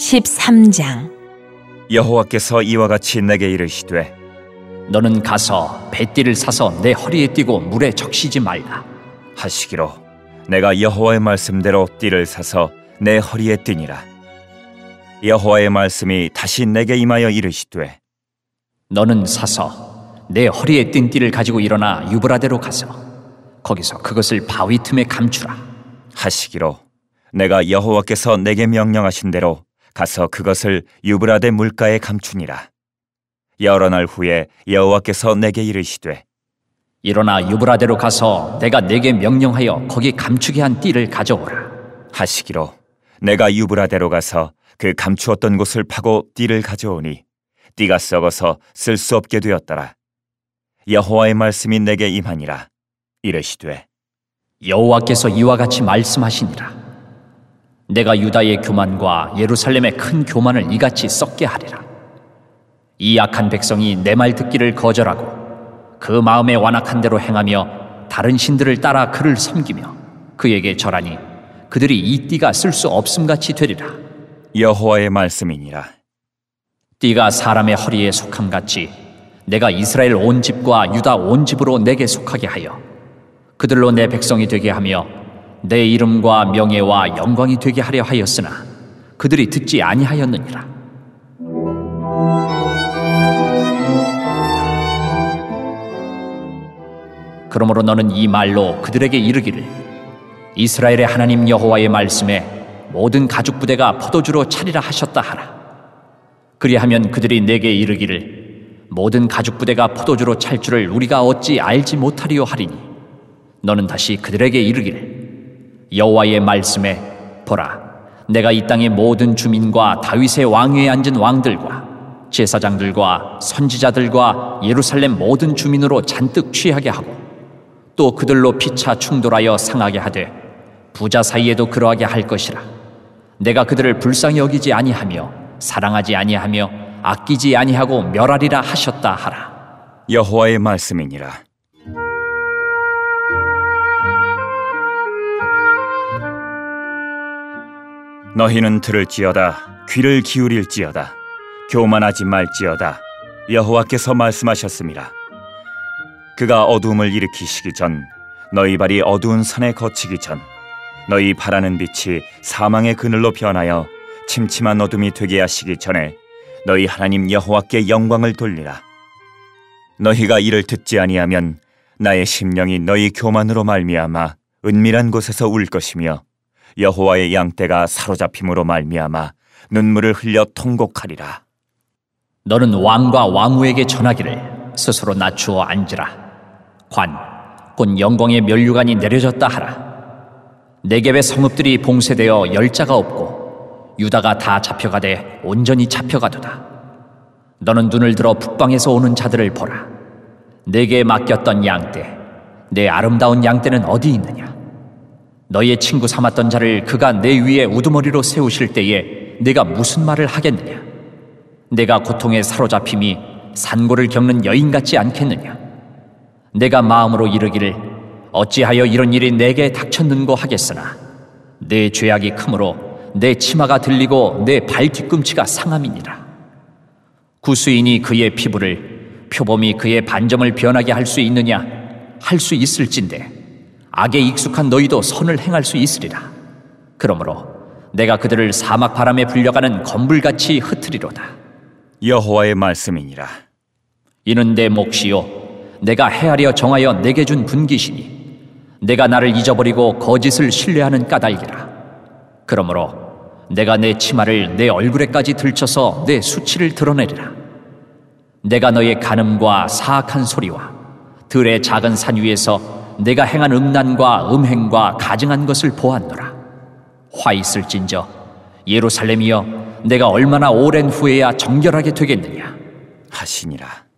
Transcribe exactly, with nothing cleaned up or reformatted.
십삼 장. 여호와께서 이와 같이 내게 이르시되 너는 가서 배띠를 사서 내 허리에 띠고 물에 적시지 말라 하시기로 내가 여호와의 말씀대로 띠를 사서 내 허리에 띠니라. 여호와의 말씀이 다시 내게 임하여 이르시되 너는 사서 내 허리에 띈 띠를 가지고 일어나 유브라데로 가서 거기서 그것을 바위 틈에 감추라 하시기로 내가 여호와께서 내게 명령하신 대로 가서 그것을 유브라데 물가에 감추니라. 여러 날 후에 여호와께서 내게 이르시되 일어나 유브라데로 가서 내가 내게 명령하여 거기 감추게 한 띠를 가져오라 하시기로 내가 유브라데로 가서 그 감추었던 곳을 파고 띠를 가져오니 띠가 썩어서 쓸 수 없게 되었더라. 여호와의 말씀이 내게 임하니라. 이르시되 여호와께서 이와 같이 말씀하시니라. 내가 유다의 교만과 예루살렘의 큰 교만을 이같이 썩게 하리라. 이 악한 백성이 내 말 듣기를 거절하고 그 마음에 완악한 대로 행하며 다른 신들을 따라 그를 섬기며 그에게 절하니 그들이 이 띠가 쓸 수 없음같이 되리라. 여호와의 말씀이니라. 띠가 사람의 허리에 속함같이 내가 이스라엘 온 집과 유다 온 집으로 내게 속하게 하여 그들로 내 백성이 되게 하며 내 이름과 명예와 영광이 되게 하려 하였으나 그들이 듣지 아니하였느니라. 그러므로 너는 이 말로 그들에게 이르기를 이스라엘의 하나님 여호와의 말씀에 모든 가죽 부대가 포도주로 차리라 하셨다 하라. 그리하면 그들이 내게 이르기를 모든 가죽 부대가 포도주로 찰 줄을 우리가 어찌 알지 못하리요 하리니 너는 다시 그들에게 이르기를 여호와의 말씀에 보라, 내가 이 땅의 모든 주민과 다윗의 왕위에 앉은 왕들과 제사장들과 선지자들과 예루살렘 모든 주민으로 잔뜩 취하게 하고 또 그들로 피차 충돌하여 상하게 하되 부자 사이에도 그러하게 할 것이라. 내가 그들을 불쌍히 여기지 아니하며 사랑하지 아니하며 아끼지 아니하고 멸하리라 하셨다 하라. 여호와의 말씀이니라. 너희는 들을지어다, 귀를 기울일지어다, 교만하지 말지어다. 여호와께서 말씀하셨습니다. 그가 어두움을 일으키시기 전, 너희 발이 어두운 산에 거치기 전, 너희 바라는 빛이 사망의 그늘로 변하여 침침한 어둠이 되게 하시기 전에 너희 하나님 여호와께 영광을 돌리라. 너희가 이를 듣지 아니하면 나의 심령이 너희 교만으로 말미암아 은밀한 곳에서 울 것이며 여호와의 양떼가 사로잡힘으로 말미암아 눈물을 흘려 통곡하리라. 너는 왕과 왕후에게 전하기를 스스로 낮추어 앉으라. 관, 곧 영광의 면류관이 내려졌다 하라. 네겝의 성읍들이 봉쇄되어 열자가 없고 유다가 다 잡혀가되 온전히 잡혀가도다. 너는 눈을 들어 북방에서 오는 자들을 보라. 내게 맡겼던 양떼, 내 아름다운 양떼는 어디 있느냐? 너희의 친구 삼았던 자를 그가 내 위에 우두머리로 세우실 때에 내가 무슨 말을 하겠느냐? 내가 고통에 사로잡힘이 산고를 겪는 여인 같지 않겠느냐? 내가 마음으로 이르기를 어찌하여 이런 일이 내게 닥쳤는고 하겠으나 내 죄악이 크므로 내 치마가 들리고 내 발 뒤꿈치가 상함이니라. 구수인이 그의 피부를, 표범이 그의 반점을 변하게 할 수 있느냐? 할 수 있을진데 악에 익숙한 너희도 선을 행할 수 있으리라. 그러므로 내가 그들을 사막 바람에 불려가는 건불같이 흩으리로다. 여호와의 말씀이니라. 이는 내 몫이요 내가 헤아려 정하여 내게 준 분깃이니 내가 나를 잊어버리고 거짓을 신뢰하는 까닭이라. 그러므로 내가 내 치마를 내 얼굴에까지 들쳐서 내 수치를 드러내리라. 내가 너의 간음과 사악한 소리와 들의 작은 산 위에서 내가 행한 음란과 음행과 가증한 것을 보았노라. 화 있을진저 예루살렘이여, 내가 얼마나 오랜 후에야 정결하게 되겠느냐 하시니라.